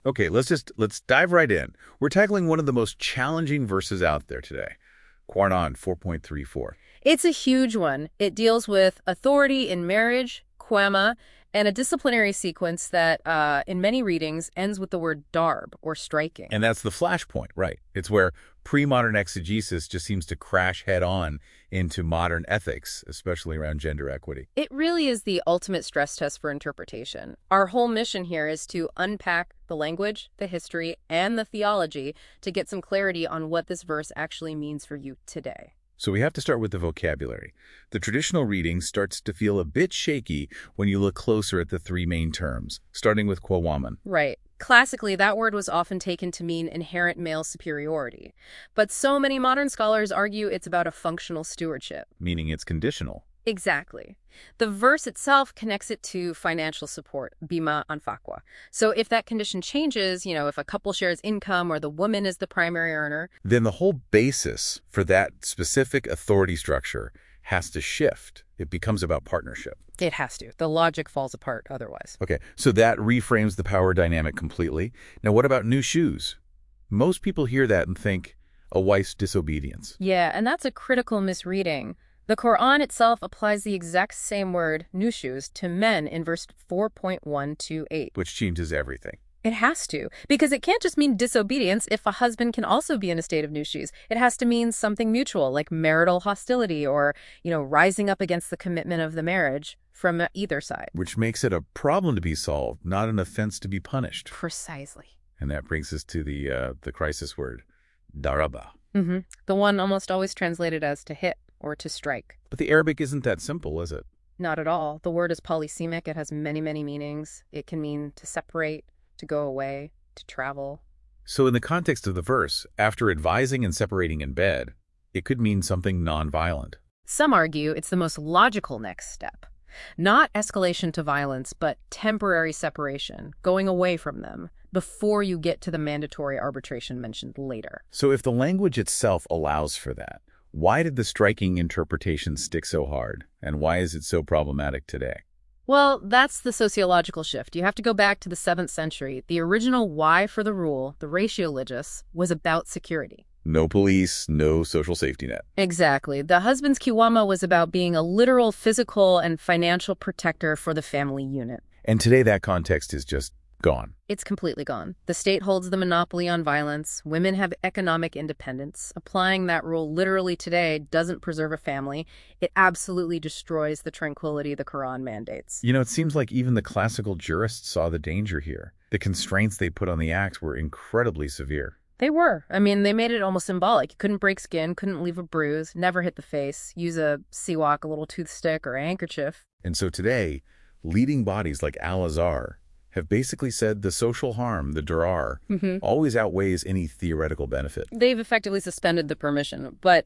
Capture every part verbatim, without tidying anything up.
Okay, let's just let's dive right in. We're tackling one of the most challenging verses out there today. Quran four point three four. It's a huge one. It deals with authority in marriage, qama, and a disciplinary sequence that, uh, in many readings, ends with the word darb, or striking. And that's the flashpoint, right? It's where pre-modern exegesis just seems to crash head-on into modern ethics, especially around gender equity. It really is the ultimate stress test for interpretation. Our whole mission here is to unpack the language, the history, and the theology to get some clarity on what this verse actually means for you today. So we have to start with the vocabulary. The traditional reading starts to feel a bit shaky when you look closer at the three main terms, starting with qawaman. Right. Classically, that word was often taken to mean inherent male superiority. But so many modern scholars argue it's about a functional stewardship. Meaning it's conditional. Exactly. The verse itself connects it to financial support, bima anfaqwa. So if that condition changes, you know, if a couple shares income or the woman is the primary earner, Then the whole basis for that specific authority structure has to shift. It becomes about partnership. it has to. The logic falls apart otherwise. Okay, so that reframes the power dynamic completely. Now, what about new shoes? Most people hear that and think a wife's disobedience, Yeah, and that's a critical misreading. The Quran itself applies the exact same word, nushuz, to men in verse four point one two eight. which changes everything. It has to, because it can't just mean disobedience if a husband can also be in a state of nushuz. It has to mean something mutual, like marital hostility or, you know, rising up against the commitment of the marriage from either side. Which makes it a problem to be solved, not an offense to be punished. Precisely. And that brings us to the uh, the crisis word, daraba. Mm-hmm. The one almost always translated as to hit or to strike. But the Arabic isn't that simple, is it? Not at all. The word is polysemic. It has many, many meanings. It can mean to separate, to go away, to travel. So in the context of the verse, after advising and separating in bed, it could mean something nonviolent. Some argue it's the most logical next step. Not escalation to violence, but temporary separation, going away from them, before you get to the mandatory arbitration mentioned later. So if the language itself allows for that, why did the striking interpretation stick so hard? And why is it so problematic today? Well, that's the sociological shift. You have to go back to the seventh century. The original why for the rule, the ratio legis, was about security. No police, no social safety net. Exactly. The husband's kiwama was about being a literal physical and financial protector for the family unit. And today that context is just gone. It's completely gone. The state holds the monopoly on violence. Women have economic independence. Applying that rule literally today doesn't preserve a family. It absolutely destroys the tranquility the Quran mandates. You know, it seems like even the classical jurists saw the danger here. The constraints they put on the act were incredibly severe. They were. I mean, they made it almost symbolic. You couldn't break skin, couldn't leave a bruise, never hit the face, use a siwak, a little toothstick, or a handkerchief. And so today, leading bodies like Al-Azhar have basically said the social harm, the darar, Mm-hmm. always outweighs any theoretical benefit. They've effectively suspended the permission, but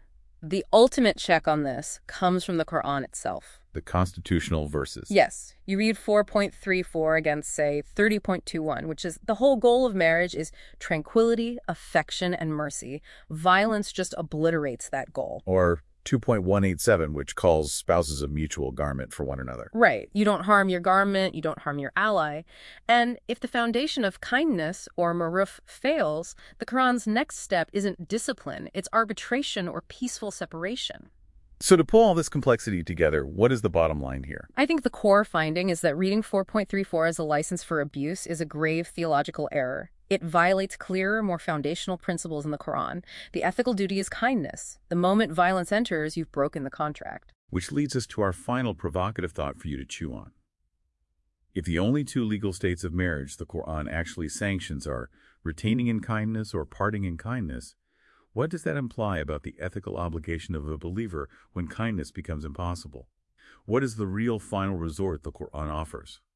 the ultimate check on this comes from the Quran itself. The constitutional verses. Yes, you read four point three four against, say, thirty point two one, which is the whole goal of marriage is tranquility, affection, and mercy. Violence just obliterates that goal. Or two point one eight seven, which calls spouses a mutual garment for one another. Right. You don't harm your garment, you don't harm your ally. And if the foundation of kindness or maruf fails, the Quran's next step isn't discipline, it's arbitration or peaceful separation. So to pull all this complexity together, what is the bottom line here? I think the core finding is that reading four point three four as a license for abuse is a grave theological error. It violates clearer, more foundational principles in the Quran. The ethical duty is kindness. The moment violence enters, you've broken the contract. Which leads us to our final provocative thought for you to chew on. If the only two legal states of marriage the Quran actually sanctions are retaining in kindness or parting in kindness, what does that imply about the ethical obligation of a believer when kindness becomes impossible? What is the real final resort the Quran offers?